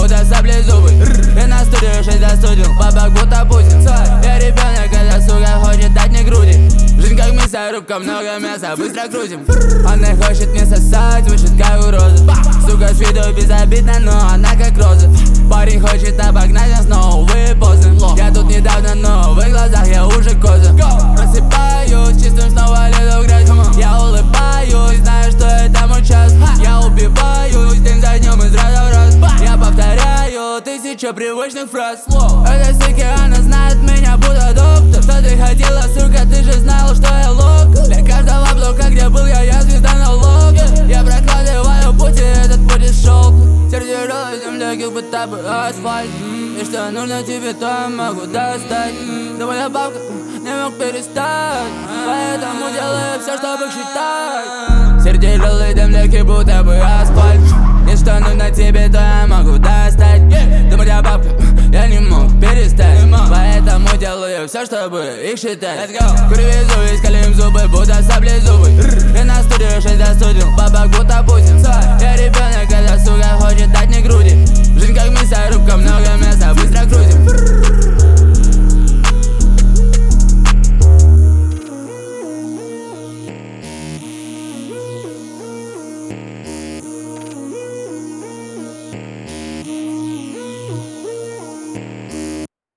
будто саблезубый. И на студию 6 застудил, бабак будто Путин. Я ребенок, эта сука хочет дать мне груди. Жизнь как мясорубка, много мяса, быстро крутим. Она хочет мне сосать, звучит как угроза. Сука с виду безобидна, но она как роза. Парень хочет обогнать нас, но увы поздно. Я тут недавно, но в их глазах я уже коза. Просыпаюсь, чистым снова лезу в грязь. Я улыбаюсь, знаю, что это мой час. Я убиваюсь день за днем из раза в раз. Я повторяю тысячу привычных фраз. Эта сука, она знает меня, будто доктор. Что ты хотела, сука, ты же знала, что я лох. Для каждого блока, где был я звезда на лог. Я прокладываю пути, этот путь из шелка. Сердце рылось в легких, будто бы асфальт. И что нужно тебе, то я могу достать. Довольно бабка, не мог перестать. Поэтому делаю все, чтобы считать. Сердце рылось в легких, будто бы асфальт. И что нужно тебе, то я могу достать. Думать о бабках, я не мог перестать. Поэтому делаю все, чтобы их считать. Привезу, искалим зубы, будто саблезубый. И на студию 6 застудил, бабак будто Путин. Я ребенок, эта сука хочет дать мне груди. Жизнь как мясорубка, много мяса, быстро крутим.